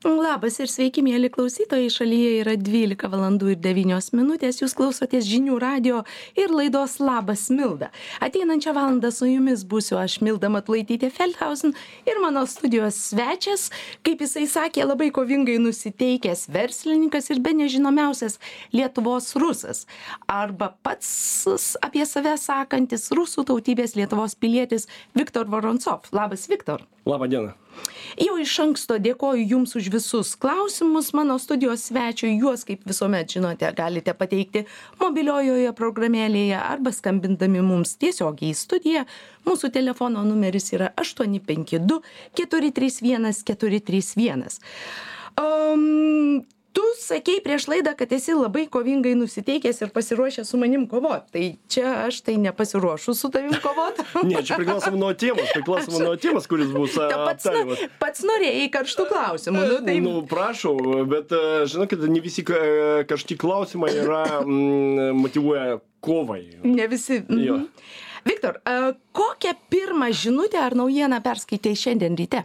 Labas ir sveiki, mėly klausytojai. Šalyje yra 12 valandų ir 9 minutės. Jūs klausotės žinių radio ir laidos Labas Milda. Ateinančią valandą su jumis būsiu aš, Milda Matulaitytė Feldhausen, ir mano studijos svečias, kaip jisai sakė, labai kovingai nusiteikęs verslininkas ir bene žinomiausias Lietuvos rusas. Arba pats apie save sakantis rusų tautybės Lietuvos pilietis Viktor Vorontsov. Labas, Viktor. Labą dieną. Jau iš anksto dėkoju Jums už visus klausimus. Mano studijos svečiui juos, kaip visuomet žinote, galite pateikti mobiliojoje programėlėje arba skambindami mums tiesiogiai į studiją. Mūsų telefono numeris yra 852 431 431. Tu sakei prieš laidą, kad esi labai kovingai nusiteikęs ir pasiruošęs su manim kovot. Tai čia aš tai nepasiruošiu su tavim kovot. Ne, čia priklausoma nuo temos, kuris bus aptariamas. Pats norėjai karštų klausimų. Prašau, bet žinokit, ne visi karšti klausimai motyvuoja kovai. Ne visi. Jo. Viktor, kokią pirmą žinutę ar naujieną perskaitei šiandien ryte?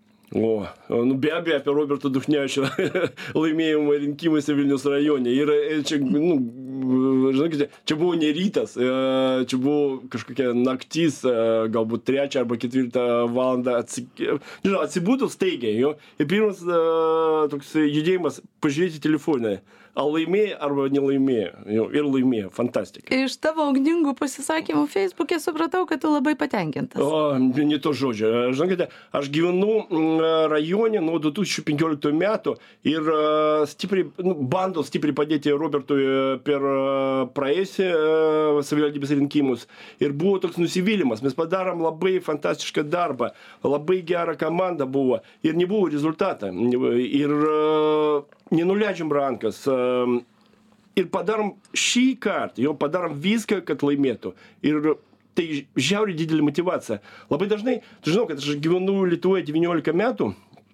Be abejo, apie Roberto Duchnevičiaus laimėjimą rinkimuose Vilniaus rajone. Ir čia, žinokite, čia buvo ne rytas, čia buvo kažkokia naktis, galbūt 3 arba 4 valandą atsibūdau staigiai. Ir pirmas toks judėjimas pažiūrėti telefoną. Ar laimėjo arba nelaimėjo. Ir laimėjo. Fantastika. Iš tavo ugningų pasisakymų Facebook'e supratau, kad tu labai patenkintas. Ne to žodžio. Žinokite, aš gyvenu rajone nuo 2015 metų ir bandau stipriai padėti Robertui per praėjusį savivaldybės rinkimus. Ir buvo toks nusivylimas. Mes padarom labai fantastišką darbą. Labai gera komanda buvo. Ir nebuvo rezultatą. Ir nenuleidžiam rankas. Ir padarom šį kartą, jau padarom viską, kad laimėtų. Ir tai žiauriai didelė motyvacija. Labai dažnai, tu žinau, kad aš gyvenu Lietuvoje 19 metų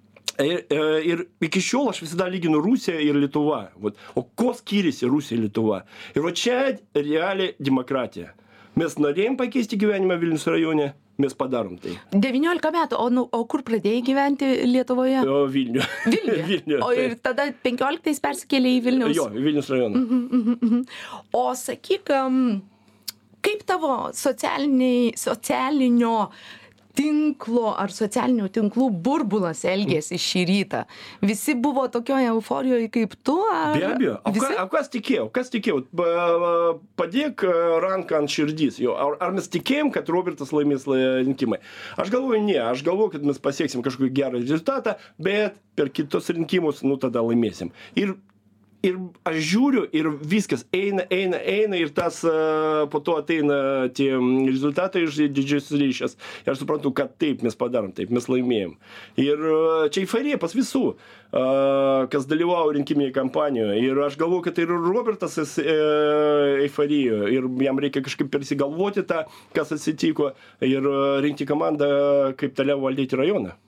ir iki šiol aš visada lyginu Rusiją ir Lietuvą. O ko skiriasi Rusija ir Lietuva? Ir čia realiai demokratija. Mes norėjom pakeisti gyvenimą Vilniaus rajone, mes padarom tai. 19 metų, o kur pradėjai gyventi Lietuvoje? Vilniuje. Vilniuje. O ir tada 15 persikėlė į Vilniaus? Jo, Vilniaus rajoną. O sakyk, kaip tavo socialinio tinklo ar socialinių tinklų burbulas elgėsi šį rytą? Visi buvo tokioje euforijoje kaip tu? Be abejo. O kas tikėjo? Padėk ranką ant širdys. Ar mes tikėjom, kad Robertas laimės rinkimai? Aš galvoju, ne. Aš galvoju, kad mes pasieksim kažkokį gerą rezultatą, bet per kitus rinkimus, tada laimėsim. Ir aš žiūriu ir viskas eina ir tas po to ateina tie rezultatai iš didžiosios ryšios. Ir aš suprantu, kad taip mes padarom, taip mes laimėjom. Ir čia euforija pas visų, kas dalyvavo rinkiminėje kampanijoje. Ir aš galvoju, kad ir Robertas euforijoje. Ir jam reikia kažkaip persigalvoti tą, kas atsitiko. Ir rinkti komandą, kaip toliau valdyti rajoną.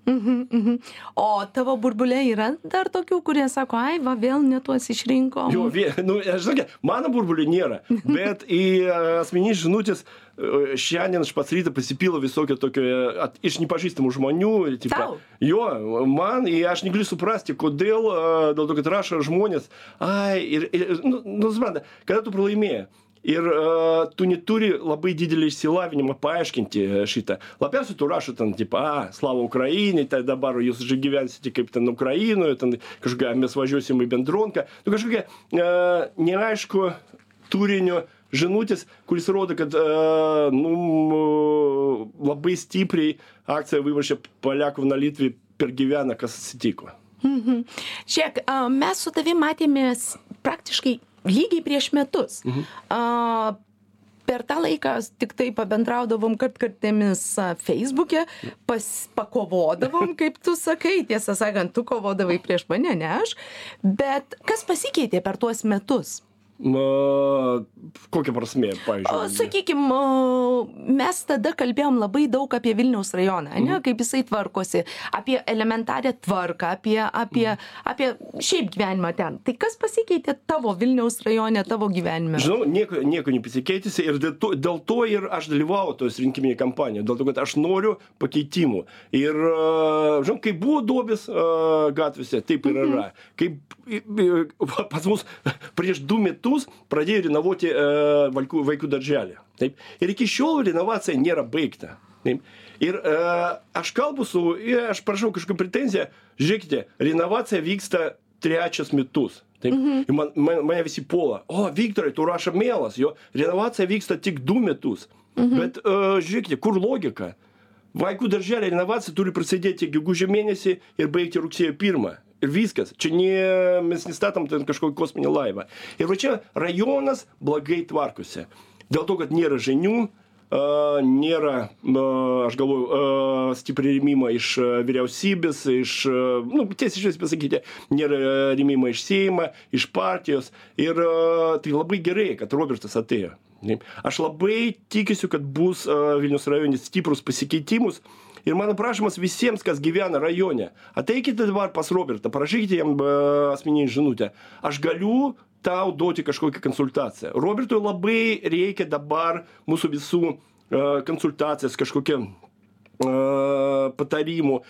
O tavo burbulė yra dar tokių, kurie sako, vėl ne tuos išrinkom? Jo, žinokė, mano burbulė nėra, bet į asmeninius žinutės šiandien aš pats rytą pasipilo visokio tokio iš nepažįstamų žmonių. Tau? Jo, man, aš negaliu suprasti, kodėl, dėl to, kad rašo žmonės, supranta, kada tu pralaimėjai. Ir tu neturi labai didelį išsilavinimą paaiškinti šitą. Labiausiai tu rašo ten, slava Ukrainai, tai dabar jūs gyvensite kaip ten Ukrainoje, ten kažkokia mes važiuosim į bendronką. Kažkokia neaišku turinio žinutės, kuris rodo, kad labai stipriai akcija Vyvaršė Paliakov na Litvį pergyvena, kas atsitiko. Žiūrėk, mes su tavim matėmės praktiškai lygiai prieš metus. Per tą laiką tik tai pabendraudavom kartkartėmis Facebook'e, pakovodavom, kaip tu sakai, tiesą sakant, tu kovodavai prieš mane, ne aš. Bet kas pasikeitė per tuos metus? Kokia prasmė, pavyzdžiui? Sakykime, mes tada kalbėjom labai daug apie Vilniaus rajoną, ne, kaip jisai tvarkosi, apie elementarią tvarką, apie šiaip gyvenimą ten. Tai kas pasikeitė tavo Vilniaus rajone, tavo gyvenime? Žinau, nieko nepasikeitėsi ir dėl to ir aš dalyvauju tos rinkiminėje kampanijoje, dėl to, kad aš noriu pakeitimų. Ir, žinau, kai buvo duobės gatvėse, taip ir yra. Kaip pas mus prieš 2 metus pradėjo renovuoti vaikų darželį. Taip. Ir iki šiol renovacija nėra baigta. Taip. Ir aš kalbu aš prašau kažkokią pretenziją, žiūrėkite, renovacija vyksta 3 metus. Taip. Ir mane visi puola. Viktorai, tu rašo mielas, jo renovacija vyksta tik 2 metus. Bet žiūrėkite, kur logika? Vaikų darželio renovacija turi prasidėti gegužio mėnesį ir baigti rugsėjo 1. Ir viskas. Čia mes nestatom ten kažkokį kosminį laivą. Ir va čia rajonas blogai tvarkosi. Dėl to, kad nėra žinių, nėra, aš galvoju, stipriai rėmimo iš vyriausybės, tiesiai šviesiai pasakyti, nėra rėmimo iš Seimo, iš partijos. Ir tai labai gerai, kad Robertas atėjo. Aš labai tikiuosi, kad bus Vilniaus rajone stiprus pasikeitimus. Ir mano prašymas visiems, kas gyvena rajone, ateikite dabar pas Robertą, parašykite jam asmeninį žinutę. Aš galiu tau duoti kažkokią konsultaciją. Robertui labai reikia dabar mūsų visų konsultacijas, kažkokią patarimų.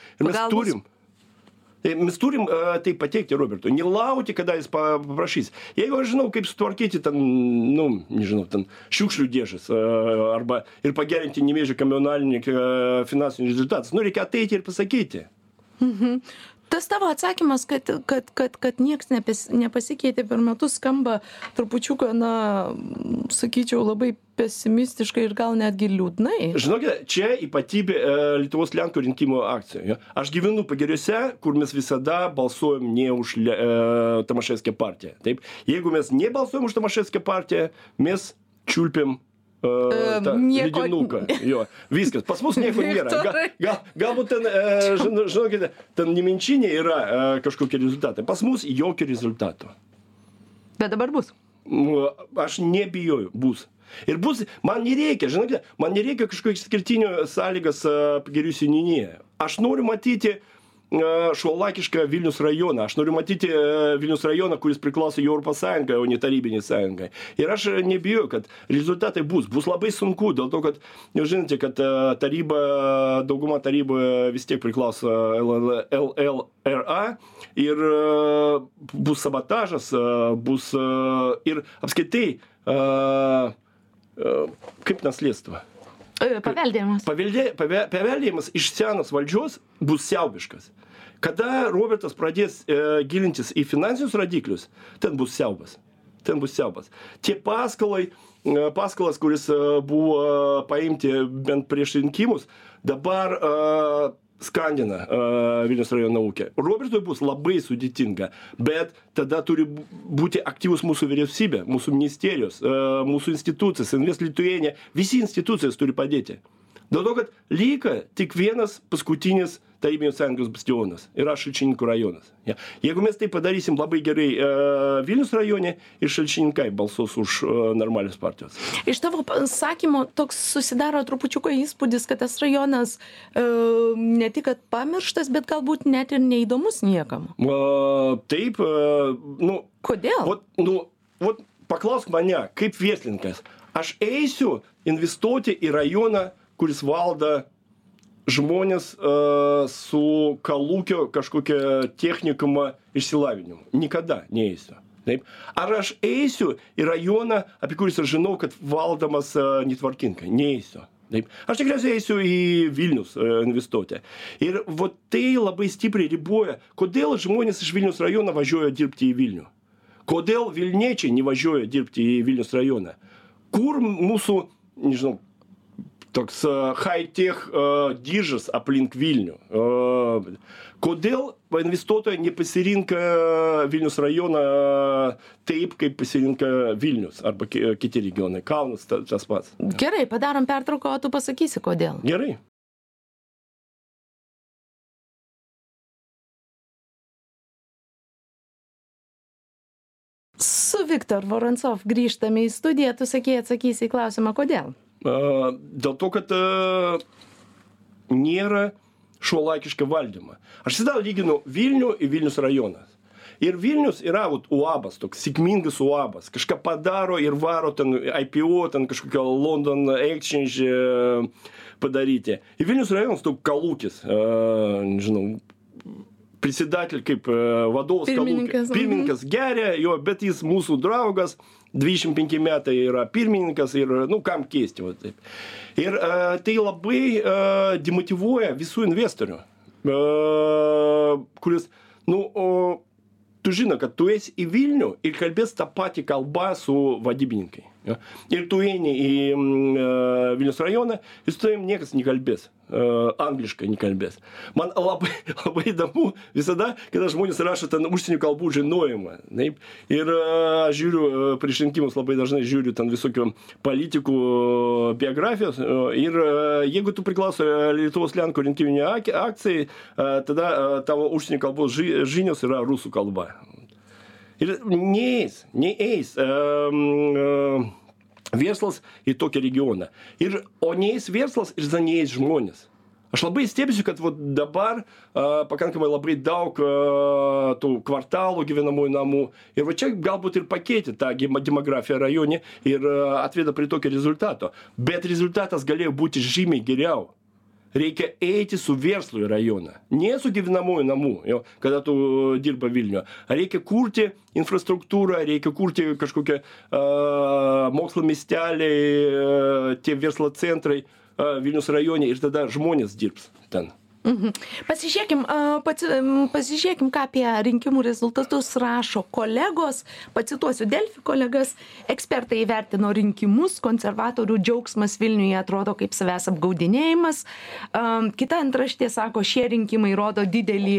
Ir mes turim tai pateikti Robertui, nelaukti, kada jis paprašys. Jeigu aš žinau, kaip sutvarkyti ten, ten šiukšlių dėžes arba ir pagerinti Nemėžio komunalinį finansinį rezultatą, reikia ateiti ir pasakyti. Tas tavo atsakymas, kad nieks nepasikeitė per metus, skamba trupučiuką, sakyčiau, labai pesimistiškai ir gal netgi liūdnai. Žinokite, čia ypatybė Lietuvos Lenkų rinkimų akcijų. Aš gyvenu Pagiriuose, kur mes visada balsuojam ne už Tomaševskio partiją. Taip? Jeigu mes nebalsuojam už Tomaševskio partiją, mes čiulpiam lydinuką. Jo, viskas. Pas mus nieko nėra. Galbūt ten, žinokite, ten Nemenčinė yra kažkokie rezultatai. Pas mus jokio rezultato. Bet dabar bus. Aš nebijoju, bus. Ir bus, man nereikia, žinokite, kažkokio išskirtinio sąlygas Pagirių seniūnijoje. Aš noriu matyti šiuolaikišką Vilniaus rajoną. Aš noriu matyti Vilniaus rajoną, kuris priklauso Europos Sąjungai, o ne Tarybinei sąjungai. Ir aš nebijoju, kad rezultatai bus. Bus labai sunku, dėl to, kad, žinote, kad dauguma taryboje vis tiek priklauso LLRA ir bus sabotažas, bus ir apskaitai kaip naslėdstvo. Paveldėjimas. Paveldėjimas iš senos valdžios bus siaubiškas. Kada Robertas pradės gilintis į finansinius rodiklius, ten bus siaubas. Tie paskolas, kuris buvo paimti bent prieš rinkimus, dabar skandina Vilniaus rajono ūkį. Robertui bus labai sudėtinga, bet tada turi būti aktyvus mūsų vyriausybė, mūsų ministerijos, mūsų institucijos, Invest Lietuva, visi institucijos turi padėti. Dėl to, kad lieka tik vienas paskutinis Tarybinės sąjungos bastionas yra Šalčininkų rajonas. Ja. Jeigu mes tai padarysim labai gerai Vilniaus rajone, ir šalčininkai balsuos už normalios partijos. Iš tavo sakymo toks susidaro trupučiuką įspūdis, kad tas rajonas ne tik kad pamirštas, bet galbūt net ir neįdomus niekam. Taip. Kodėl? Paklausk mane, kaip verslininkas. Aš eisiu investuoti į rajoną, kuris valdo žmonės su kolūkio kažkokia technikuma išsilavinimu. Nikada neįsiu. Taip. Ar aš eisiu į rajoną, apie kuris aš žinau, kad valdomas netvarkingai? Neįsiu. Taip. Aš tikriausiai eisiu į Vilnius investuoti. Ir tai labai stipriai riboja, kodėl žmonės iš Vilnius rajono važiuoja dirbti į Vilnių. Kodėl Vilniečiai nevažiuoja dirbti į Vilnius rajoną. Kur mūsų, nežinau, toks high-tech dėžės aplink Vilnių. Kodėl investuotojai nepasirinka Vilnius rajoną taip, kaip pasirinka Vilnius arba kiti regionai, Kaunas tas pats. Gerai, padarom pertrauką, o tu pasakysi, kodėl. Gerai. Su Viktor Vorontsov, grįžtame į studiją, tu sakei, atsakysi į klausimą, kodėl? Dėl to, kad nėra šiuolaikiško valdymo. Aš visada lyginu Vilnių į Vilnius rajonas. Ir Vilnius yra uabas, toks sėkmingas uabas. Kažką padaro ir varo ten IPO, ten kažkokio London Exchange padaryti. Ir Vilnius rajonas toks kalūkis, nežinau, prisidatelь kaip vadovas kalūkis. Pirmininkas geria, jo, bet jis mūsų draugas, 25 metai yra pirmininkas ir, kam keisti. Va, taip. Ir tai labai demotyvuoja visų investorių, kuris, tu žino, kad tu esi į Vilnių ir kalbės tą patį kalbą su vadybininkai. Ja? Ir tu eini į Vilnius rajoną ir su tavim niekas nekalbės, angliškai nekalbės. Man labai įdomu visada, kada žmonės rašo ten užsienio kalbų žinojimą. Taip? Ir aš žiūriu, prieš rinkimus labai dažnai žiūriu ten visokių politikų biografijos. Ir jeigu tu priklauso Lietuvos Lenkų rinkiminė akcijai, tada tavo užsienio kalbos žinios yra rusų kalba. Ir neeis verslas į tokį regioną. O neeis verslas ir neeis žmonės. Aš labai stebėsiu, kad dabar pakankamai labai daug tų kvartalų gyvenamųjų namų. Ir čia galbūt ir pakeitė tą demografiją rajone ir atveda prie tokio rezultato. Bet rezultatas galėjo būti žymiai geriau. Reikia eiti su verslu į rajoną. Ne su gyvenamųjų namų, kada tu dirba Vilniuje. Reikia kurti infrastruktūrą, reikia kurti kažkokią mokslo miesteliai, tie verslo centrai Vilnius rajone ir tada žmonės dirbs ten. Pasižiūrėkim, ką apie rinkimų rezultatus rašo kolegos, pacituosiu Delfi kolegas, ekspertai įvertino rinkimus, konservatorių džiaugsmas Vilniuje atrodo kaip savęs apgaudinėjimas, kita antraštė sako, šie rinkimai rodo didelį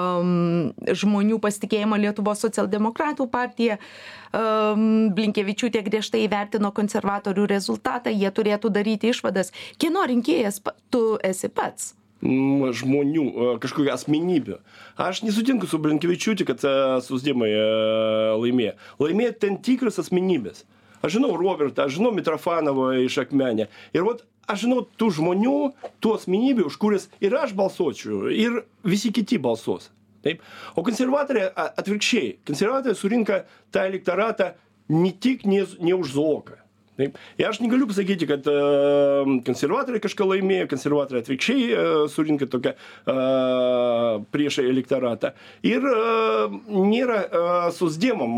žmonių pasitikėjimą Lietuvos socialdemokratų partija, Blinkevičiūtė griežtai įvertino konservatorių rezultatą, jie turėtų daryti išvadas. Kieno rinkėjas tu esi pats? Žmonių, kažkokią asmenybę. Aš nesutinku su Blinkevičiūtė, kad socdemai laimėjo. Laimėjo ten tikras asmenybės. Aš žinau Robertą, aš žinau Mitrofanovą iš Akmenė. Ir aš žinau tų žmonių, tų asmenybių, už kuris ir aš balsuočiau, ir visi kiti balsuos. Taip? O konservatoriai atvirkščiai. Konservatoriai surinka tą elektoratą ne tik ne už Zuoką. Taip. Ir aš negaliu pasakyti, kad konservatoriai kažką laimėjo, konservatoriai atvirkščiai surinka tokią priešą elektoratą. Ir nėra socdemam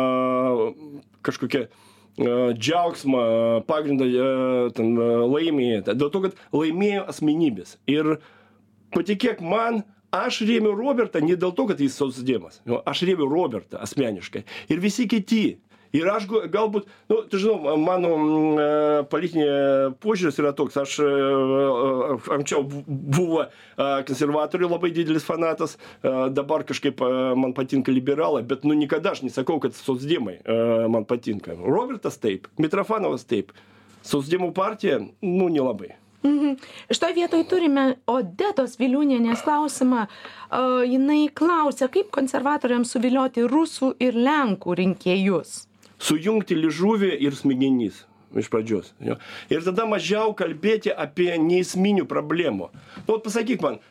kažkokia džiaugsmą pagrindą laimėjo. Dėl to, kad laimėjo asmenybės. Ir patikėk man, aš rėmiau Robertą ne dėl to, kad jis socdemas. Aš rėmiau Robertą asmeniškai. Ir visi kiti. Ir aš galbūt, tu žinau, mano politinė požiūris yra toks, aš anksčiau buvo konservatorių labai didelis fanatas, dabar kažkaip man patinka liberalai, bet niekada aš nesakau, kad socdemai man patinka. Robertas taip, Mitrofanovas taip, socdemų partija, nelabai. Šitoj vietoj turime Odetos Viliūnienės klausimą. Jinai klausia, kaip konservatoriams suvilioti rusų ir lenkų rinkėjus? Sujungti liežuvį ir smegenys iš pradžios. Jo. Ir tada mažiau kalbėti apie neesminių problemų. Pasakyk man,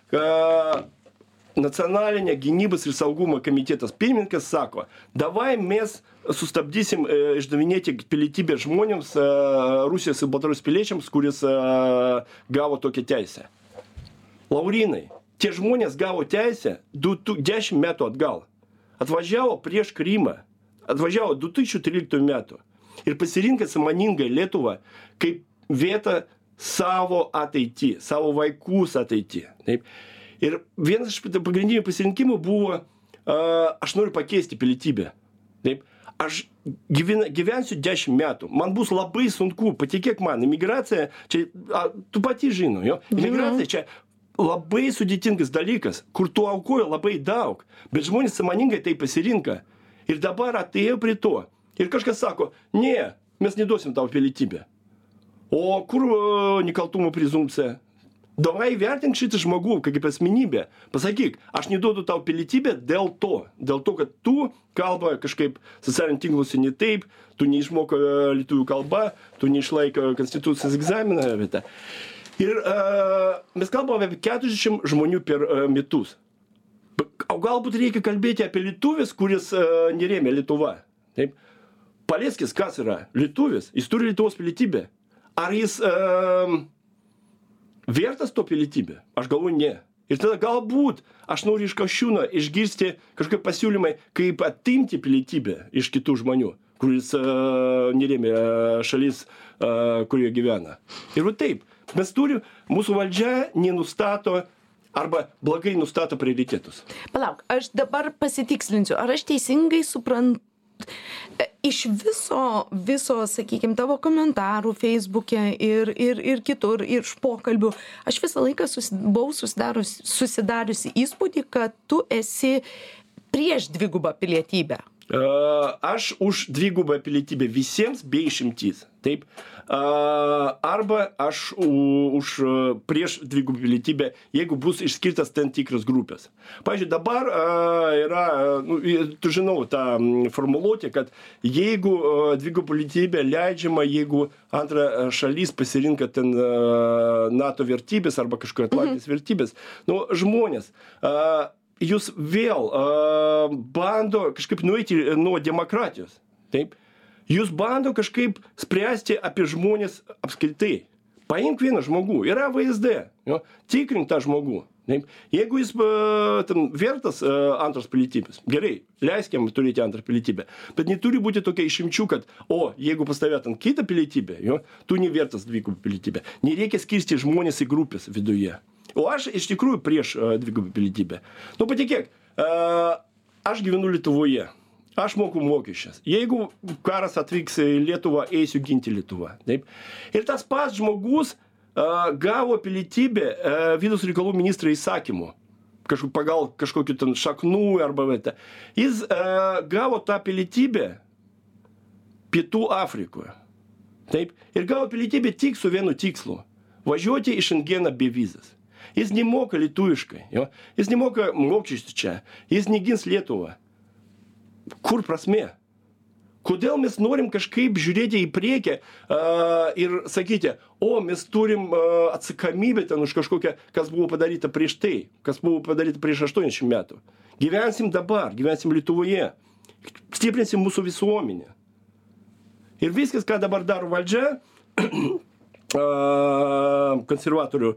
Nacionalinė gynybos ir saugumo komitetas pirmininkas sako, davai mes sustabdysim išdavinėti pilietybę žmonėms, Rusijos ir Baltarusijos piliečiams, kuris gavo tokią teisę. Laurinai, tie žmonės gavo teisę 10 metų atgal. Atvažiavo prieš Krymą. Atvažiavo 2013 metų ir pasirinko sąmoningai Lietuvą kaip vietą savo ateitį, savo vaikus ateitį. Taip. Ir vienas iš pagrindinių pasirinkimų buvo, aš noriu pakeisti pilietybę. Taip. Aš gyvensiu 10 metų, man bus labai sunku, patikėk man, imigracija, čia, tu pati žino, jo? Imigracija čia labai sudėtingas dalykas, kur tu aukoji labai daug, bet žmonės sąmoningai tai pasirinka. Ir dabar atėjo prie to. Ir kažkas sako, ne, mes neduosim tau pilietybę. O kur nekaltumo prezumpcija? Davai vertink šitą žmogų, kaip asmenybę. Pasakyk, aš neduodu tau pilietybę dėl to, kad tu kalba kažkaip socialinių tinkluose ne taip, tu neišmoko lietuvių kalbą, tu neišlaiko konstitucijos egzaminą. Ir mes kalbame apie 40 žmonių per metus. O galbūt reikia kalbėti apie lietuvis, kuris nerėmė Lietuva. Taip? Paleckis kas yra? Lietuvis. Jis turi Lietuvos pilietybę. Ar jis vertas to pilietybę? Aš galvoju, ne. Ir tada galbūt aš noriu iš Kasčiūno išgirsti kažkokie pasiūlymai, kaip atimti pilietybę iš kitų žmonių, kuris nerėmė šalis, kurioje gyvena. Ir va taip, mes turim, mūsų valdžia nenustato arba blogai nustato prioritetus. Palauk, aš dabar pasitikslinsiu, ar aš teisingai suprantu, iš viso, sakykime, tavo komentarų Facebook'e ir kitur, ir iš pokalbių, aš visą laiką buvau susidariusi įspūdį, kad tu esi prieš dvigubą pilietybę. Aš už dvigubą pilietybę visiems be išimtys. Taip. Arba aš už prieš dvigubą pilietybę, jeigu bus išskirtas ten tikras grupės. Pavyzdžiui, dabar yra, tu žinau, tą formuluotę, kad jeigu dvigubą pilietybę leidžiama, jeigu antra šalis pasirinka ten NATO vertybės arba kažkokios Atlantijos vertybės, žmonės, jūs vėl bando kažkaip nueiti nuo demokratijos. Taip? Jūs bando kažkaip spręsti apie žmonės apskritai. Paimk vieną žmogų, yra VSD, tikrink tą žmogų. Taip? Jeigu jis vertas antros pilietybės, gerai, leiskim turėti antrą pilietybę, bet neturi būti tokia išimčių, kad, jeigu pas tave ten kitą pilietybę, tu nevertas dvigubą pilietybę. Nereikia skirsti žmonės į grupės viduje. O aš iš tikrųjų prieš dvigubą pilietybę. Patikėk, aš gyvenu Lietuvoje. Aš moku mokesčius. Jeigu karas atvyks į Lietuvą, eisiu ginti Lietuvą. Taip? Ir tas pats žmogus gavo pilietybę vidaus reikalų ministro įsakymu. Pagal kažkokių ten šaknų arba vietą. Jis gavo tą pilietybę Pietų Afrikoje. Taip? Ir gavo pilietybę tik su vienu tikslu. Važiuoti į Šengeną be vizas. Jis nemoka lietuviškai. Jis nemoka mokesčių čia. Jis negins Lietuvą. Kur prasmė? Kodėl mes norim kažkaip žiūrėti į priekį ir sakyti, mes turim atsakomybę ten už kažkokią, kas buvo padaryta prieš tai, kas buvo padaryta prieš 80 metų. Gyvensim dabar, gyvensim Lietuvoje. Stiprinsim mūsų visuomenę. Ir viskas, ką dabar daro valdžia, konservatorių,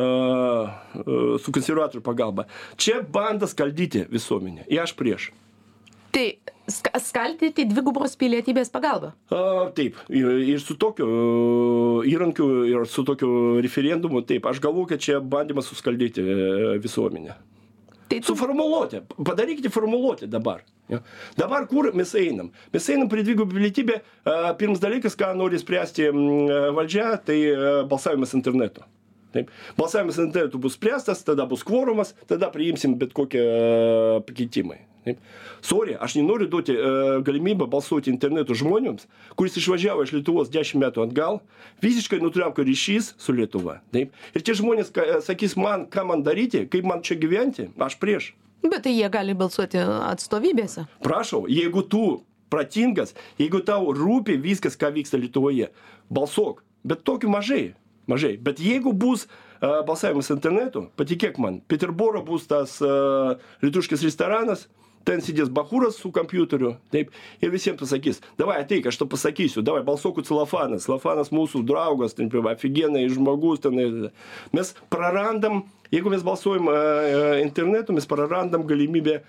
su konservatorių pagalba, čia bando skaldyti visuomenę. Ir aš prieš. Tai skaldyti dvigubos pilietybės pagalba? Taip, ir su tokiu įrankiu, ir su tokiu referendumu, taip, aš galvoju, kad čia bandymas suskaldyti visuomenę. Su formuluotė, padarykite formuluotę dabar. Dabar kur mes einam? Mes einam prie dvigubą pilietybę, pirmas dalykas, ką nori spręsti valdžia, tai balsavimas internetu. Taip. Balsavimas internetu bus spręstas, tada bus kvorumas, tada priimsim bet kokie pakeitimai. Taip. Sorry, aš nenoriu duoti galimybę balsuoti internetu žmonėms, kuris išvažiavo iš Lietuvos 10 metų atgal, visiškai nutraukė ryšys su Lietuva. Taip. Ir tie žmonės sakys man, ką man daryti, kaip man čia gyventi, aš prieš. Bet tai jie gali balsuoti atstovybėse. Prašau, jeigu tu pratingas, jeigu tau rūpi viskas, ką vyksta Lietuvoje, balsuok, bet tokių mažai. Bet jeigu bus balsavimas internetu, patikėk man, Peterboro bus tas lietuviškas restoranas, ten sėdės bachūras su kompiuteriu, taip, ir visiems pasakys, davai ateik, aš to pasakysiu, davai balsuok Celofanas, Celofanas mūsų draugas, ten, ofigenai žmogus, ten, mes prarandam, jeigu mes balsuojam internetu, mes prarandam galimybę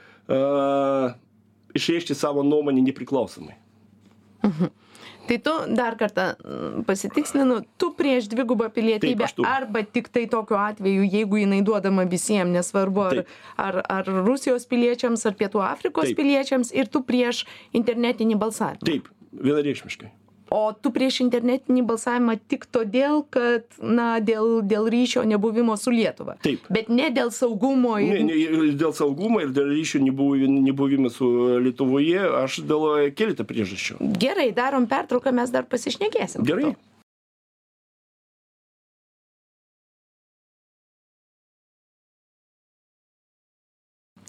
išreikšti savo nuomonę nepriklausomai. Tai tu dar kartą pasitikslinu, tu prieš dvigubą pilietybę arba tik tai tokiu atveju, jeigu jinai duodama visiems, nesvarbu ar Rusijos piliečiams, ar Pietų Afrikos piliečiams, ir tu prieš internetinį balsavimą. Taip, vienareikšmiškai. O tu prieš internetinį balsavimą tik todėl, kad, dėl ryšio nebuvimo su Lietuva. Taip. Bet ne dėl saugumo. Ne, dėl saugumo ir dėl ryšio nebuvimo su Lietuvoje, aš dėl keletą priežasčių. Gerai, darom pertrauką, mes dar pasišnekėsim. Gerai.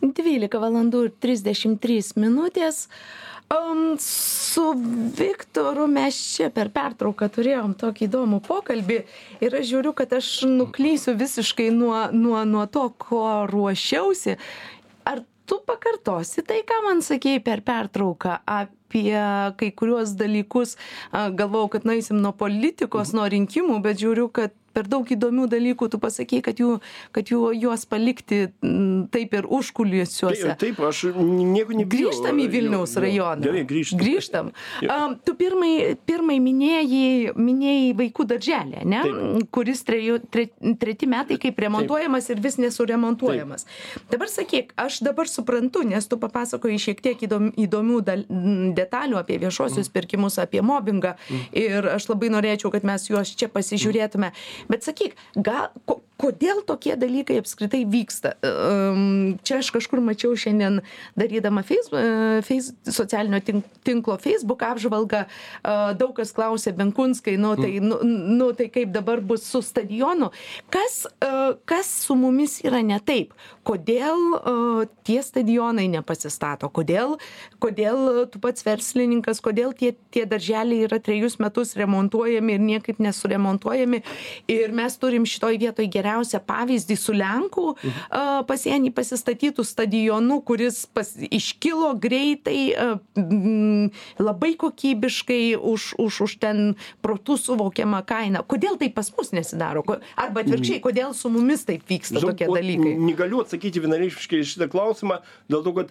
12:33. Su Viktoru mes čia per pertrauką turėjom tokį įdomų pokalbį ir aš žiūriu, kad aš nuklysiu visiškai nuo to, ko ruošiausi. Ar tu pakartosi tai, ką man sakei per pertrauką apie kai kuriuos dalykus? Galvojau, kad nueisim nuo politikos, nuo rinkimų, bet žiūriu, kad per daug įdomių dalykų tu pasakei, kad juos palikti taip ir užkulisiuose. Taip, aš nieko nebijau. Grįžtam į Vilniaus rajoną. Gerai, grįžtam. Tu pirmai minėjai vaikų darželį, ne? Taip. Kuris treti metai kaip remontuojamas ir vis nesuremontuojamas. Taip. Dabar sakyk, aš dabar suprantu, nes tu papasakojai šiek tiek įdomių detalių apie viešuosius pirkimus, apie mobbingą ir aš labai norėčiau, kad mes juos čia pasižiūrėtume. Bet sakyk, kodėl tokie dalykai apskritai vyksta? Čia aš kažkur mačiau šiandien darydama socialinio tinklo Facebook apžvalgą, daug kas klausė Benkunskai, tai kaip dabar bus su stadionu. Kas su mumis yra ne taip? Kodėl tie stadionai nepasistato? Kodėl tu pats verslininkas, kodėl tie darželiai yra 3 metus remontuojami ir niekaip nesuremontuojami? Ir mes turim šitoj vietoj geriausią pavyzdį su Lenkų pasienį pasistatytų stadionu, kuris iškilo greitai, labai kokybiškai už ten protų suvokiamą kainą. Kodėl tai pas mus nesidaro? Arba atvirkščiai, kodėl su mumis taip vyksta tokie dalykai? Negaliu atsakyti vienareikšmiškai šitą klausimą, dėl to,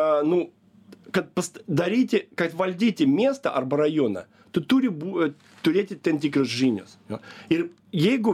kad valdyti miestą arba rajoną, tu turi turėti ten tikras žinios. Ir jeigu,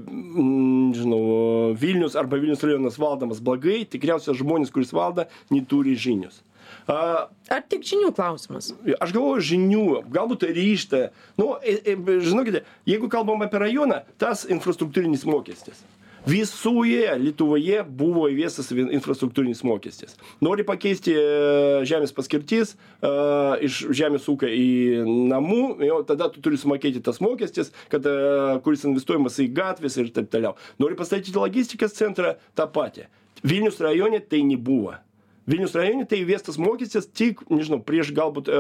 Vilnius arba Vilnius rajonas valdomas blogai, tikriausiai žmonės, kuris valdo, neturi žinios. Ar tik žinių klausimas? Aš galvoju žinių, galbūt ryžtą. Žinokite, jeigu kalbam apie rajoną, tas infrastruktūrinis mokestis. Visoje Lietuvoje buvo įvestas infrastruktūrinis mokestis. Nori pakeisti žemės paskirtis iš žemės ūkio į namų, tada tu turi sumokėti tas mokestis, kuris investuojamas į gatvės ir taip toliau. Nori pastatyti logistikos centrą, tą patį. Vilnius rajone tai nebuvo. Vilnius rajone tai įvestas mokestis tik, prieš galbūt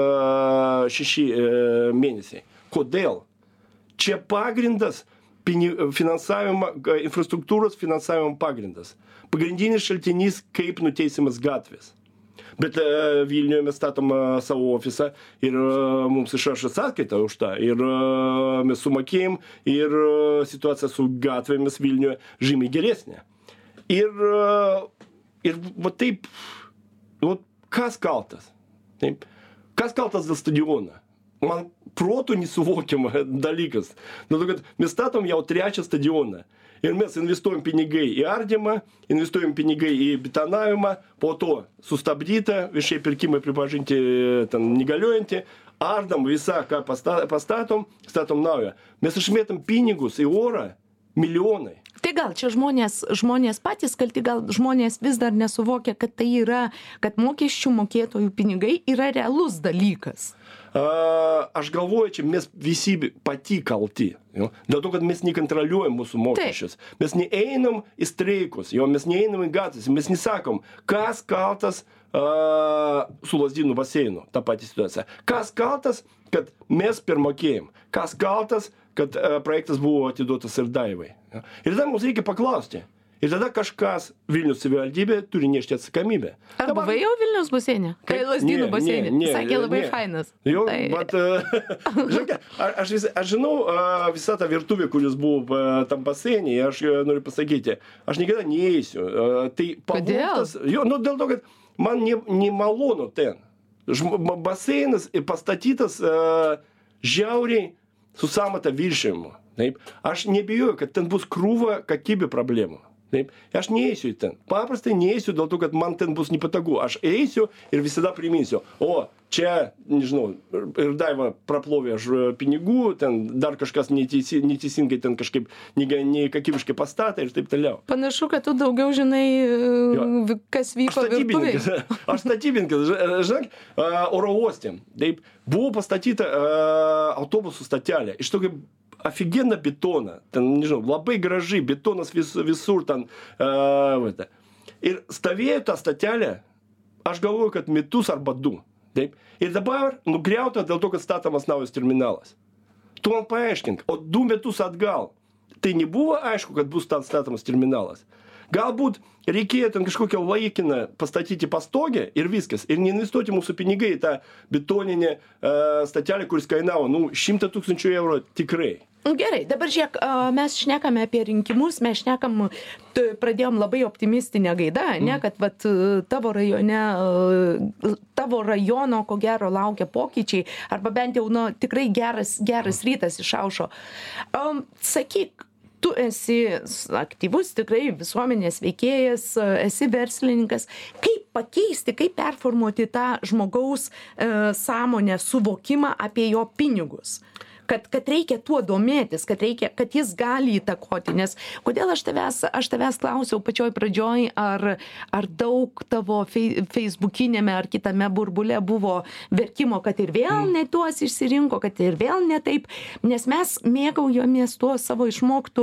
6 mėnesiai. Kodėl? Čia pagrindas infrastruktūros finansavimo pagrindas. Pagrindinis šaltinys, kaip nuteisimas gatvės. Bet Vilniuje mes statom savo ofisą ir mums išrašo sąskaitą už tą. Ir mes sumokėjom ir situacija su gatvėmis Vilniuje žymiai geresnė. Ir va taip, kas kaltas? Taip. Kas kaltas dėl stadiono? Man protų nesuvokiama dalykas. Kad mes statom jau 3 stadioną. Ir mes investuojam pinigai į ardymą, investuojam pinigai į betonavimą, po to sustabdyta, viešieji pirkimai pripažinti negaliojantį, ardam visą, ką pastatom, statom naują. Mes išmetam pinigus į orą, milijonai. Tai gal čia žmonės patys kalti, gal žmonės vis dar nesuvokia, kad tai yra, kad mokesčių mokėtojų pinigai yra realus dalykas. Aš galvoju, čia mes visi pati kalti. Dėl to, kad mes nekontroliuojam mūsų mokesčius. Mes neeinam į streikus, mes neeinam į gatvės, mes nesakom, kas kaltas su Lazdynų baseinu, ta pati situacija. Kas kaltas, kad mes permokėjom. Kas kaltas, kad projektas buvo atiduotas ir Daivai. Ir tada mums reikia paklausti. Ir tada kažkas Vilnius savivaldybė turi nešti atsakomybę. Ar buvai jau Vilniaus baseine? Kai Lazdynų baseine? Sakė labai fainas. Jo, bet aš žinau visą tą virtuvę, kuris buvo tam baseine, aš noriu pasakyti, aš niekada neįsiu. Tai pavoktas. Jo, dėl to, kad man nemalonu ten. Baseinas pastatytas žiauriai su sąmata viršijimu. Aš nebijoju, kad ten bus krūva kokybė problemų. Taip. Aš neįsiu į ten. Paprastai neįsiu dėl to, kad man ten bus nepatogu. Aš eisiu ir visada priminsiu. Čia, ir Daiva praplovė pinigų, ten dar kažkas neteisingai ten kažkaip nekokybiškai pastatė ir taip toliau. Panašu, kad tu daugiau žinai, kas vyko virtuvėje. Aš statybininkas. Žinok, oro uoste. Taip, buvo pastatyta autobusų stotelė. Iš tokio офигенно бетона, ten, labai gražiai, betonas visur ten. Ir stovėjo tą statelę, aš galvoju, kad metus arba 2. Taip. Ir dabar nugriauta dėl to, kad statomas naujas terminalas. Tu man paaiškink, o 2 metus atgal, tai nebuvo aišku, kad bus ten statomas terminalas. Galbūt reikėjo ten kažkokią laikiną pastatyti pastogę ir viskas. Ir neinvestuoti mūsų pinigai į tą betoninę statelę, kuris kainavo 100 000 eurų tikrai. Gerai, dabar žiūrėk, mes šnekame apie rinkimus, mes šnekam, pradėjom labai optimistinę gaidą, ne, kad vat, tavo rajono, ko gero, laukia pokyčiai, arba bent jau, tikrai geras rytas išaušo. Sakyk, tu esi aktyvus, tikrai visuomenės veikėjas, esi verslininkas. Kaip pakeisti, kaip performuoti tą žmogaus sąmonę, suvokimą apie jo pinigus? Kad reikia tuo domėtis, kad jis gali įtakoti, nes kodėl aš tavęs klausiau pačioj pradžioj, ar daug tavo feisbukinėme ar kitame burbule buvo verkimo, kad ir vėl ne tuos išsirinko, kad ir vėl ne taip, nes mes mėgaujamės tuo savo išmoktų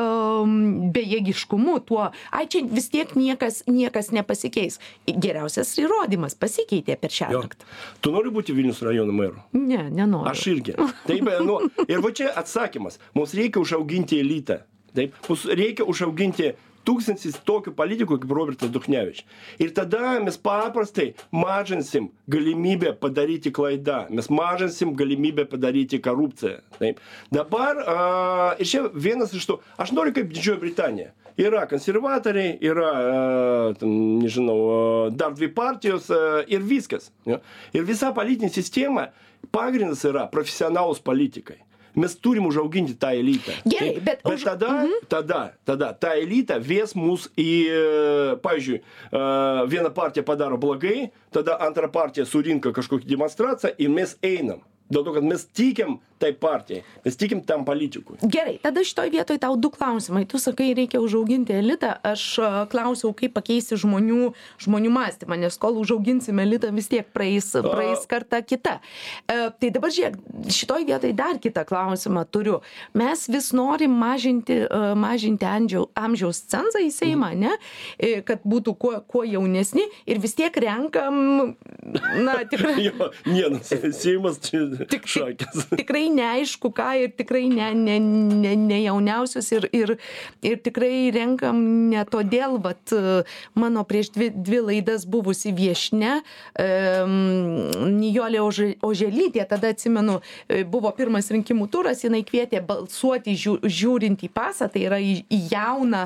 bejėgiškumu, tuo, čia vis tiek niekas nepasikeis. Geriausias įrodymas pasikeitė per šią naktį. Tu nori būti Vilniaus rajono meru? Ne, nenoriu. Aš irgi. Taip, ir va čia atsakymas. Mums reikia užauginti elitą. Taip? Mums reikia užauginti 1000 tokių politikų kaip Robertas Duchnevičius. Ir tada mes paprastai mažinsim galimybę padaryti klaidą. Mes mažinsim galimybę padaryti korupciją. Taip? Dabar, ir čia vienas iš to, aš noriu kaip Didžioji Britanija. Yra konservatoriai, yra, nežinau, dar 2 partijos ir viskas. Ja? Ir visa politinė sistema, pagrindas yra profesionalūs politikai. Mes turim užauginti tą elitą. Gerai, bet tada tą elitą ves mus į, pavyzdžiui, viena partija padaro blogai, tada antra partija surinka kažkokią demonstraciją ir mes einam. Dėl to, kad mes tikim tai partijai, mes tikim tam politikui. Gerai, tada šitoj vietoj tau 2 klausimai. Tu sakai, reikia užauginti elitą. Aš klausiau, kaip pakeisti žmonių mąstymą, nes kol užauginsime elitą, vis tiek praeis karta kita. Tai dabar žiūrėk, šitoj vietoj dar kitą klausimą turiu. Mes vis norim mažinti amžiaus cenzą į Seimą, ne? Kad būtų kuo jaunesni ir vis tiek renkam, tikrai... Seimas čia šakės. Tikrai neaišku ką ir tikrai ne jauniausius ir tikrai renkam ne todėl, vat mano prieš 2 laidas buvusi viešnia, Nijolė Oželytė, tada atsimenu, buvo pirmas rinkimų turas, jinai kvietė balsuoti žiūrint į pasą, tai yra į jauną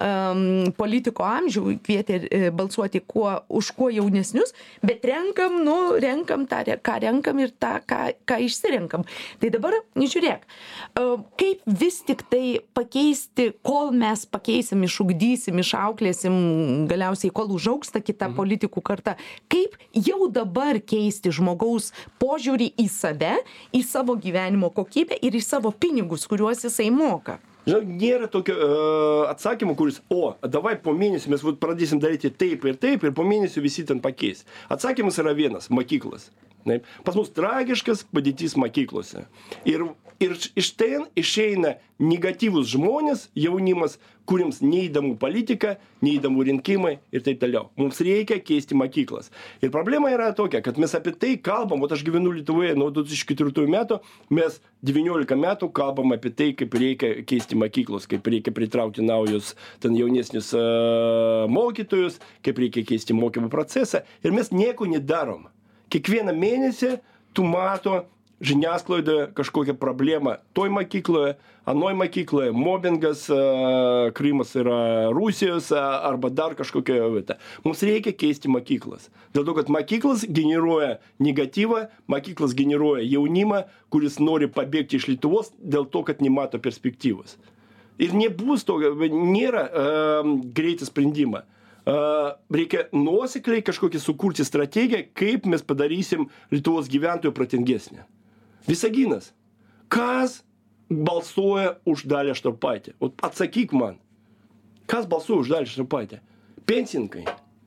politiko amžių, kvietė balsuoti už kuo jaunesnius, bet renkam tą, ką renkam ir tą, ką išsirenkam. Tai dabar, žiūrėk, kaip vis tik tai pakeisti, kol mes pakeisim, išugdysim, išauklėsim, galiausiai kol užaugs ta kita politikų karta, kaip jau dabar keisti žmogaus požiūrį į save, į savo gyvenimo kokybę ir į savo pinigus, kuriuos jisai moka. Žinau, nėra tokio atsakymo, kuris, davai po mėnesio mes pradėsim daryti taip ir po mėnesio visi ten pakeis. Atsakymas yra vienas – mokyklas. Pas mus tragiškas padėtis mokyklose. Ir iš ten išeina negatyvus žmonės, jaunimas, kuriems neįdomu politika, neįdomu rinkimai ir taip toliau. Mums reikia keisti mokyklas. Ir problema yra tokia, kad mes apie tai kalbam, aš gyvenu Lietuvoje nuo 2004 metų, mes 19 metų kalbam apie tai, kaip reikia keisti mokyklos, kaip reikia pritraukti naujus ten jaunesnius mokytojus, kaip reikia keisti mokymo procesą ir mes nieko nedarom. Kiekvieną mėnesį tu mato žiniasklaidoje kažkokią problemą toj mokykloje, anoj mokykloje, mobbingas, Krymas yra Rusijos arba dar kažkokia vieta. Mums reikia keisti mokyklas. Dėl to, kad mokyklas generuoja negatyvą, mokyklas generuoja jaunimą, kuris nori pabėgti iš Lietuvos dėl to, kad nemato perspektyvos. Ir nebus to, nėra greitas sprendimą. Reikia nuosekliai kažkokį sukurti strategiją, kaip mes padarysim Lietuvos gyventojų protingesnį. Visaginas, kas balsuoja už Dalią Štraupaitę? Atsakyk man, kas balsuoja už Dalią Štraupaitę? Pensininkai.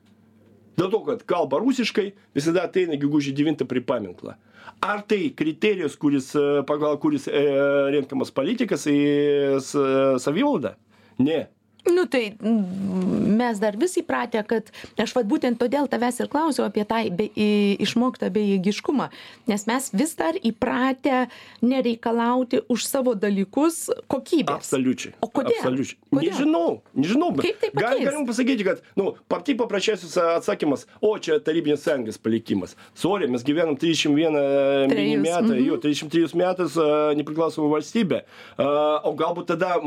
Dėl to, kad kalba rusiškai, visada ateina gegužės 9 prie paminklą. Ar tai kriterijus, pagal kuris renkamas politikas į savivaldą? Ne. Nu tai mes dar vis įpratę, kad aš būtent todėl tavęs ir klausiau apie tą išmoktą bejėgiškumą, nes mes vis dar įpratę nereikalauti už savo dalykus kokybės. Absoliučiai. O kodėl? Absoliučiai. Kodėl? Nežinau. Kaip tai pakeis? Galim pasakyti, kad, pati paprasčiausias atsakymas, čia Tarybinės Sąjungos palikimas. Sorry, mes gyvenam 31 metai, 33 metais nepriklausoma valstybė. O galbūt tada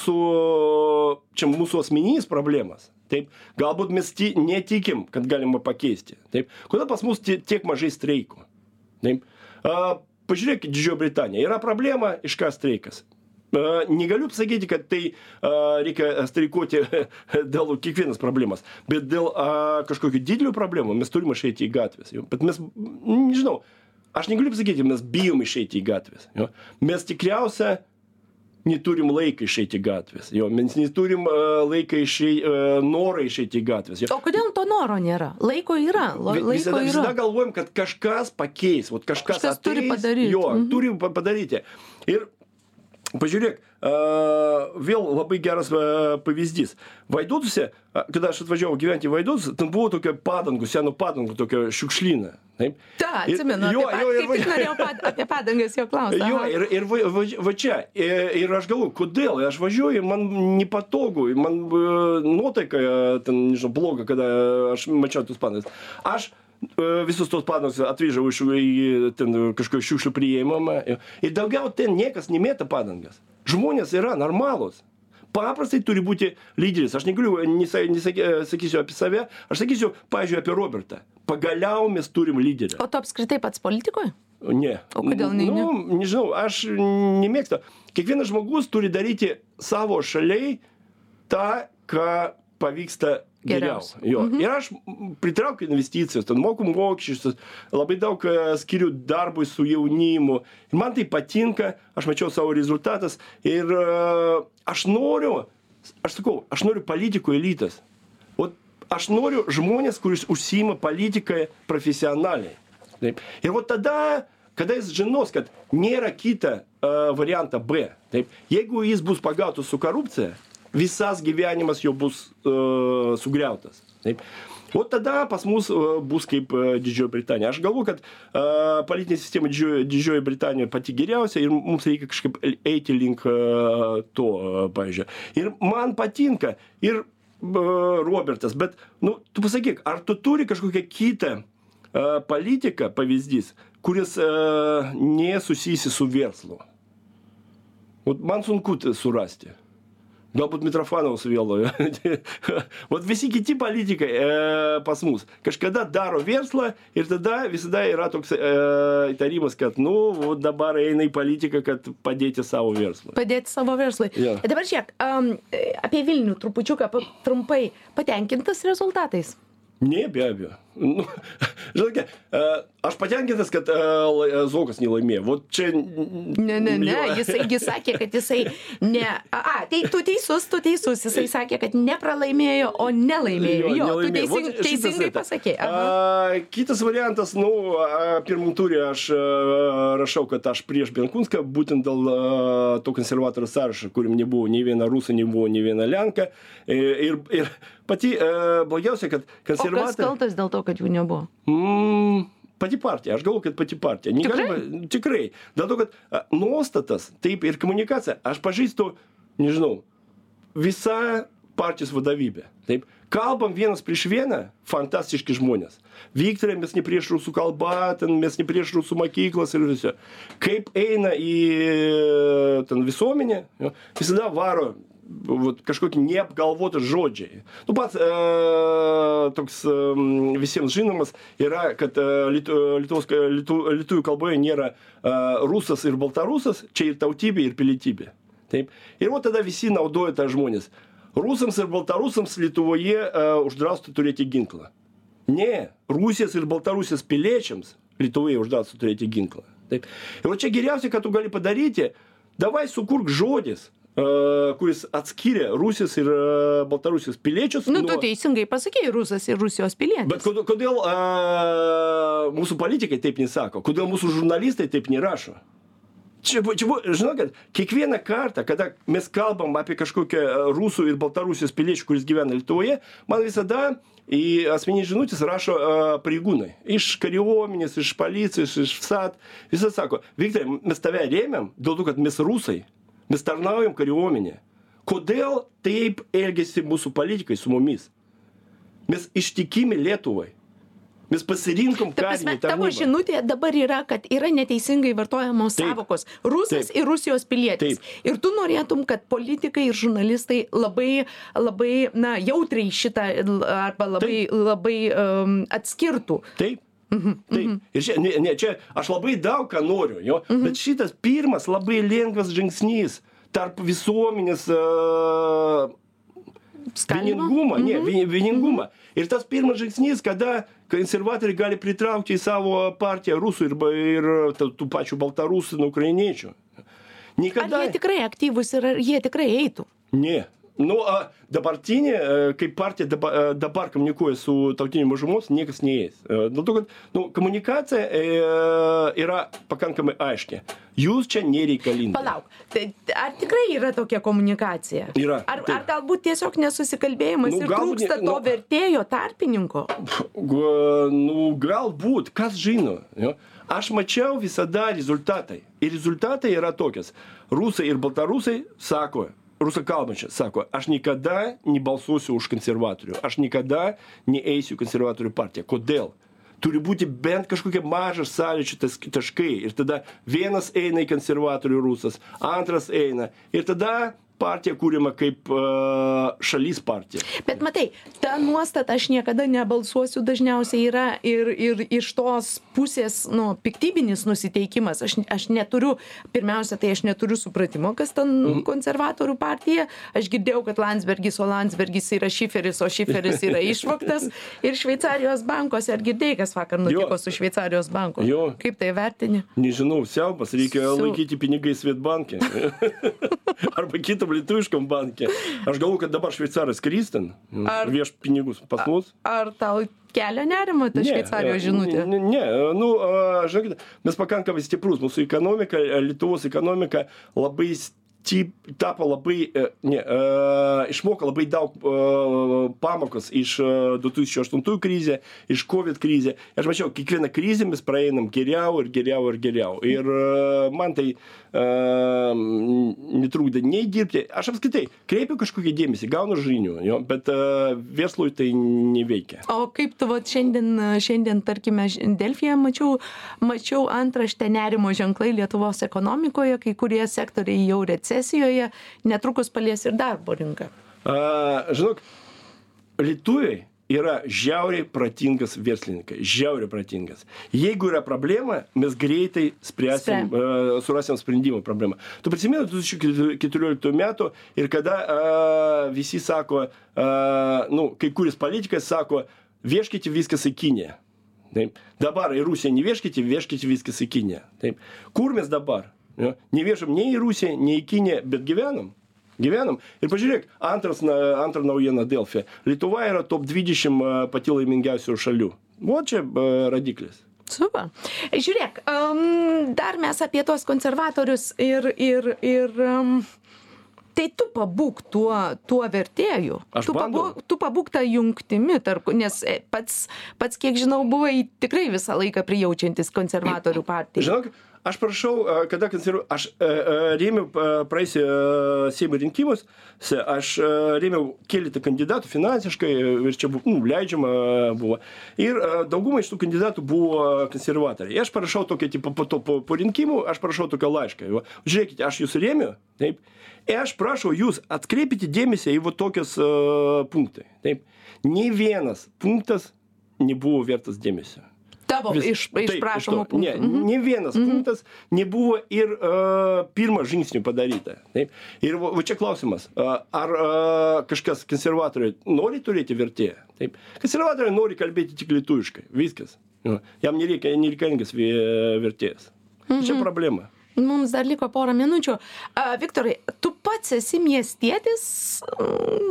mūsų asmeninis problemas. Taip, galbūt mes netikim, kad galima pakeisti. Taip, kodėl pas mus tiek mažai streikų? Taip, pažiūrėkit, Didžioji Britanija. Yra problema, iš ką streikas. Negaliu pasakyti, kad tai reikia streikuoti dėl kiekvienas problemas, bet dėl kažkokių didelių problemų mes turime išeiti į gatvės. Bet mes, nežinau, aš negaliu pasakyti, mes bijom išeiti į gatvės. Mes tikriausia neturim laiką išeiti į gatvės. Mes neturim laiką norą išeiti į gatvės. O kodėl to noro nėra? Laiko yra. Visada galvojam, kad kažkas pakeis, kažkas ateis, turi padaryti. Turi padaryti. Ir pažiūrėk, vėl labai geras pavyzdys. Vaidotuose, kada aš atvažiavau gyventi į Vaidotus, ten buvo tokia padangų, senų padangų, tokia šiukšlyna. Taip, atsimenu, kaip tik norėjau apie padangas jo klausti. Ir va čia, ir aš galvoju, kodėl, aš važiuoju, man nepatogu, man nuotaika, ten, nežinau, bloga, kada aš mačiau tus padangas. Aš visus tos padangas atvežiau į ten kažkokį šiukšlių priėmimą ir daugiau ten niekas nemėta padangas. Žmonės yra normalūs. Paprastai turi būti lyderis. Aš negaliu, nesakysiu apie save, aš sakysiu, pavyzdžiui, apie Robertą. Pagaliau mes turim lyderį. O tu apskritai pats politikoje? Ne. O kodėl ne? Nežinau, aš nemėgstu. Kiekvienas žmogus turi daryti savo šaliai tą, ką pavyksta geriausia. Ir aš pritraukiu investicijas, ten moku mokesčius, labai daug skiriu darbui su jaunimu. Ir man tai patinka, aš mačiau savo rezultatas ir aš noriu politikų elitas. Aš noriu žmonės, kuris užsiima politiką profesionaliai. Taip. Ir tada, kada jis žinos, kad nėra kita variantą B, taip, jeigu jis bus pagautas su korupcija, visas gyvenimas jo bus sugriautas. Taip. O tada pas mus bus kaip Didžioji Britanija. Aš galvoju, kad politinė sistema Didžioji Britanija pati geriausia ir mums reikia kažkaip eiti link to, pavyzdžiui. Ir man patinka ir Robertas, bet, tu pasakyk, ar tu turi kažkokią kitą politiką, pavyzdys, kuris nesusijusi su verslu? Man sunku surasti. Galbūt Mitrofanovas vėlojo. Visi kiti politikai pas mus kažkada daro verslą ir tada visada yra toks įtarimas, kad dabar eina į politiką, kad padėti savo verslą. Padėti savo verslui. Ja. Dabar žiūrėk, apie Vilnių trupučiuką trumpai patenkintas rezultatais? Ne, be abejo. Žinote, aš patenkintas, kad Zuokas nelaimėjo. Vot čia... Ne, jisai sakė, kad jisai ne... Tai tu teisus, jisai sakė, kad nepralaimėjo, o nelaimėjo. Jo, tu teisingai pasakė. Kitas variantas, pirmam turė aš rašau, kad aš prieš Benkunską, būtent dėl to konservatorių sąrašo, kuriam nebuvo nei viena rusą, nebuvo nei viena lenka. Ir pati blogiausia, kad konservatoriai... O kas kaltas dėl to, kad jų nebuvo? Pati partija, aš galvoju, kad pati partija. Tikrai. Dėl to, kad nuostatas, taip ir komunikacija, aš pažįstu, nežinau, visą partijos vadovybę. Taip. Kalbam vienas prieš vieną, fantastiški žmonės. Viktorai, mes ne prieš rusų kalbą, mes ne prieš rusų mokyklas ir viso. Kaip eina į visuomenę, visada varo kažkokie neapgalvoti žodžiai. Pats toks visiems žinomas yra, kad lietuvių kalboje nėra rusas ir baltarusas, čia ir tautybė, ir pilietybė. Taip. Ir tada visi naudoja tą žmonės. Rusams ir baltarusams Lietuvoje uždrausta turėti ginklą. Ne, Rusijos ir Baltarusijos piliečiams Lietuvoje uždrausta turėti ginklą. Taip. Ir čia geriausia, ką tu gali padaryti, davai sukurk žodis, kuris atskiria Rusijos ir Baltarusijos piliečius. Tu teisingai pasakėjai, Rusas ir Rusijos pilietis. Bet kodėl mūsų politikai taip nesako? Kodėl mūsų žurnalistai taip nerašo? Čia, žinokit, kiekvieną kartą, kada mes kalbam apie kažkokią rusų ir baltarusijos piliečių, kuris gyvena Lietuvoje, man visada į asmeninį žinutės rašo pareigūnai. Iš kariuomenės, iš policijos, iš FSAT. Visi sako, Viktorai, mes tave rėmėm dėl to, kad mes rusai. Mes tarnaujam kariuomenė. Kodėl taip elgėsi mūsų politikai su mumis? Mes ištikimi Lietuvai. Mes pasirinkom karinį tarnybą. Tavo žinutė dabar yra, kad yra neteisingai vartojamos savokos rusas ir Rusijos pilietis. Ir tu norėtum, kad politikai ir žurnalistai labai jautriai šitą arba labai atskirtų. Taip. Taip. Ir čia aš labai daug ką noriu, jo, bet šitas pirmas labai lengvas žingsnis tarp visuomenės vieningumą. Ir tas pirmas žingsnis, kada konservatoriai gali pritraukti į savo partiją rusų ir tų pačių baltarusų ir ukrainiečių. Ar jie tikrai aktyvūs ir ar jie tikrai eitų? Ne. Dabartinė, kaip partija dabar komunikuoja su tautinėmis mažumos, niekas neįeis. Dėl to, kad komunikacija yra pakankamai aiški. Jūs čia nereikalingi. Palauk, ar tikrai yra tokia komunikacija? Yra. Ar galbūt tiesiog nesusikalbėjimas ir trūksta to vertėjo tarpininko? Galbūt, kas žino. Aš mačiau visada rezultatai. Ir rezultatai yra tokias. Rusai ir baltarusai sako, rusakalbančiai sako, aš niekada nebalsuosiu už konservatorių, aš niekada neeisiu konservatorių partiją. Kodėl? Turi būti bent kažkokie mažas sąlyčio taškai. Ir tada vienas eina į konservatorių rusas, antras eina. Ir tada partija kūrima kaip šalis partija. Bet matai, ta nuostata aš niekada nebalsuosiu dažniausiai yra ir iš tos pusės, piktybinis nusiteikimas. Aš neturiu, pirmiausia, tai aš neturiu supratimo, kas ten konservatorių partija. Aš girdėjau, kad Landsbergis yra Šiferis, o Šiferis yra išvogtas ir Šveicarijos bankose. Ar girdėjai, kas vakar nutiko su Šveicarijos banku? Jo. Kaip tai vertini? Nežinau, siaubas, reikia laikyti pinigai Svetbanke. Arba kitam lietuviškam banke. Aš galvoju, kad dabar šveicaras krys ten, vieš pinigus pas mus. Ar tau kelia nerimo ta Šveicarijos žinutė? Ne, žinokit, mes pakankamai stiprus. Mūsų ekonomika, Lietuvos ekonomika labai tapo labai, išmoko labai daug pamokos iš 2008 krizė, iš COVID krizė. Aš mačiau, kiekvieną krizę mes praeinam geriau. Ir man tai netrukdo nei dirbti. Aš apskritai kreipiu kažkokį dėmesį, gaunu žinių, bet verslui tai neveikia. O kaip tu šiandien tarkime, Delfyje mačiau antraštę nerimo ženklai Lietuvos ekonomikoje, kai kurie sektoriai jau recesijoje, netrukus palies ir darbo rinką. Žinok, lietuviai yra žiauriai protingas verslininkai, žiauriai protingas. Jeigu yra problema, mes greitai surasim sprendimo problemą. Tu prisimeni 2014 metų ir kada visi sako, kai kuris politikas sako, vieškite viskas į Kiniją. Taip. Dabar į Rusiją nevieškite, vieškite viskas į Kiniją. Taip. Kur mes dabar? Neviešam nei į Rusiją, nei į Kiniją, bet gyvenam. Ir pažiūrėk, antra naujiena Delfyje. Lietuva yra top 20 pati laimingiausių šalių. O čia rodiklis. Super. Žiūrėk, dar mes apie tos konservatorius ir tai tu pabūk tuo vertėju. Tu pabūk tą jungtimi, nes pats kiek žinau, buvai tikrai visą laiką prijaučiantis konservatorių partijai. Žinok, aš prašau, kada aš rėmiau praeisį Seimo rinkimus, aš rėmiau keletą kandidatų finansiškai ir čia leidžiama buvo. Ir dauguma iš tų kandidatų buvo konservatoriai. Aš parašau tokią, po rinkimų, aš parašau tokią laišką. Žiūrėkite, aš jūs rėmiu, taip. Ir aš prašau jūs atkreipyti dėmesį į tokius punktai. Taip. Nei vienas punktas nebuvo vertas dėmesio. Tavo išprašomo punkto. Ne vienas punktas nebuvo ir pirmą žingsnį padaryta. Taip. Ir čia klausimas, ar kažkas konservatoriai nori turėti vertėją? Taip. Konservatoriai nori kalbėti tik lietuviškai. Viskas. Jam nereikalingas vertėjas. Čia problema. Mums dar liko porą minučių. Viktorai, tu pats esi miestietis,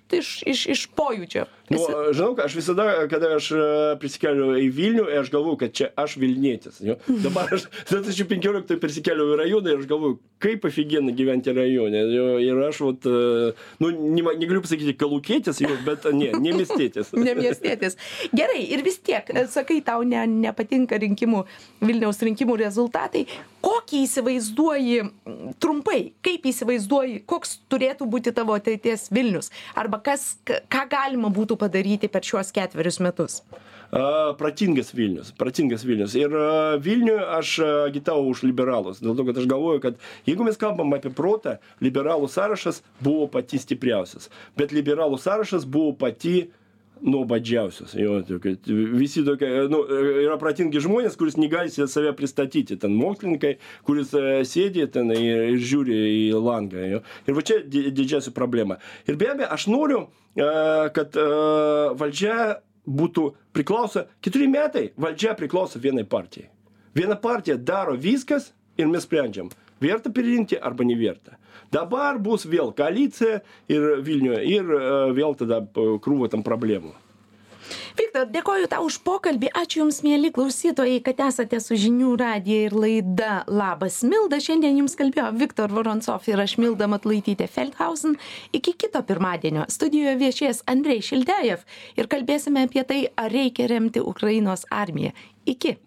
iš pojūčio? Nu, žinau, aš visada, kada aš prisikeliu į Vilnių, aš galvoju, kad čia aš Vilnietis. Jo. Dabar aš 2015 prisikeliu į rajoną ir aš galvoju, kaip aфиgenai gyventi rajone. Jo, ir aš, nu, negaliu pasakyti kalukėtis, bet ne miestietis. Ne miestietis. Gerai, ir vis tiek, sakai, tau nepatinka Vilniaus rinkimų rezultatai. Kokį įsivaizduoji, trumpai, kaip įsivaizduoji, koks turėtų būti tavo ateities Vilnius? Arba ką galima būtų padaryti per šiuos 4 metus? Protingas Vilnius. Ir Vilniuje aš agitavau už liberalus. Dėl to, kad aš galvoju, kad jeigu mes kalbam apie protą, liberalų sąrašas buvo pati stipriausias. Bet liberalų sąrašas buvo pati nuobodžiausias. Visi tokie, nu, yra protingi žmonės, kuris negali save pristatyti. Ten mokslininkai, kuris sėdi ten ir žiūri į langą. Jo. Ir va čia didžiausia problema. Ir be abejo, aš noriu, kad valdžia būtų priklauso, 4 metai valdžia priklauso vienai partijai. Viena partija daro viskas ir mes sprendžiam, verta perrinkti arba neverta. Dabar bus vėl koalicija ir Vilniuje ir vėl tada krūva tam problemų. Viktor, dėkoju tau už pokalbį. Ačiū Jums, mieli klausytojai, kad esate su Žinių radija ir laida Labas Milda. Šiandien Jums kalbėjo Viktor Voronцов ir aš Milda Matulaitytė-Feldhausen. Iki kito pirmadienio. Studijoje viešės Andrej Šildejev ir kalbėsime apie tai, ar reikia remti Ukrainos armiją. Iki.